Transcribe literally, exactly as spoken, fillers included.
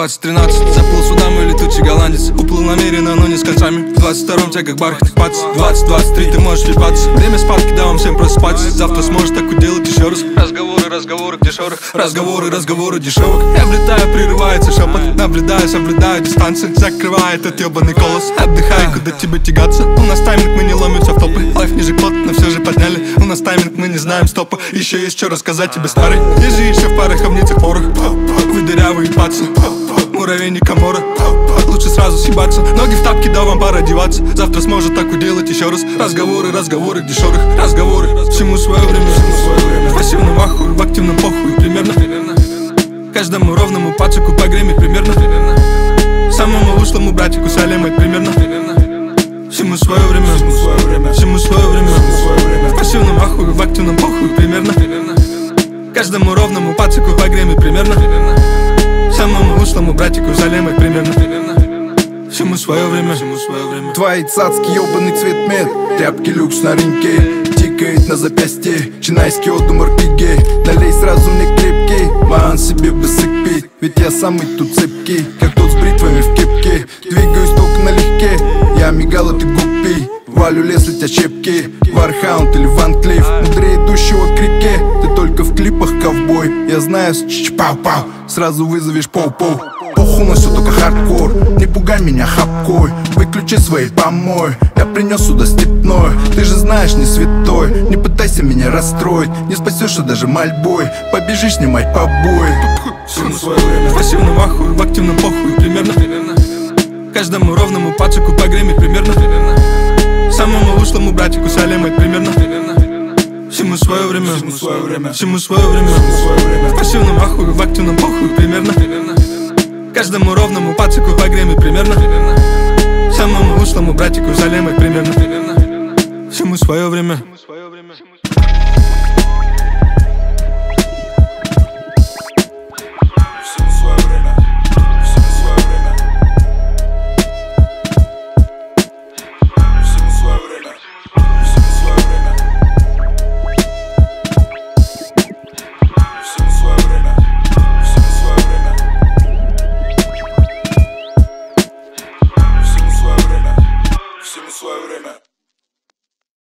двадцать тринадцать, заплыл сюда мой летучий голландец. Уплыл намеренно, но не с концами. В двадцать втором тебя как бархатных пац. двадцать двадцать три ты можешь лепаться. Время спадки, да вам всем просыпаться. Завтра сможешь так уделать еще раз. Разговоры, разговоры в дешевых. Разговоры, разговоры дешевых. Я влетаю, прерывается шепот. Наблюдаю, соблюдаю дистанцию. Закрываю этот ебаный колос. Отдыхай, куда тебе тягаться. У нас тайминг, мы не ломимся в топы. Лайф ниже кот, но все же подняли. У нас тайминг, мы не знаем стопа. Еще есть что рассказать тебе, старый. Ежи еще в парах, а в ницах порох. Вы дырявые пацы, муравейник Камора. Лучше сразу съебаться. Ноги в тапки, да вам пора одеваться. Завтра сможет так уделать еще раз. Разговоры, разговоры, дешевых. Разговоры, всему свое время. В пассивном ахуе, в активном похуй. Примерно каждому ровному пацаку по греме. Примерно самому ушлому братику салемать. Примерно всему свое время. Всему свое время. В пассивном ахуе, в активном похуй. Примерно каждому ровному пацаку по греме. Примерно самому ушлому братику залемать. Примерно всему свое время. Твои цацки, ёбаный цвет мед. Тряпки люкс на рынке. Тикает на запястье. Чинайский одумар гей. Налей сразу мне крепкий. Ман себе бы сыпить. Ведь я самый тут цепкий, как тот с бритвами в кепке. Двигаюсь только налегке. Я мигал, а ты гуппи. Валю лес, летя щепки. Вархаунд или Ван Клифф. Мудрее идущего к реке. Ты только в клипах ковбой. Я знаю, с ч-ч-пау-пау. Сразу вызовешь пау-пау. Похуй на все, только хардкор. Не пугай меня хапкой. Выключи свои помой. Я принес сюда степное. Ты же знаешь, не святой. Не пытайся меня расстроить. Не спасешься даже мольбой. Побежишь снимать побои. Всему свое время. В пассивном ахуе, в активном похуй. Примерно каждому ровному пацаку по греме. Примерно самому ушлому братику салемать. Примерно всему свое время. Всему свое время. В пассивном ахуе, в активном похуй. Примерно каждому ровному пацаку по греме. Примерно самому ушлому братику залемать. Примерно всему свое время.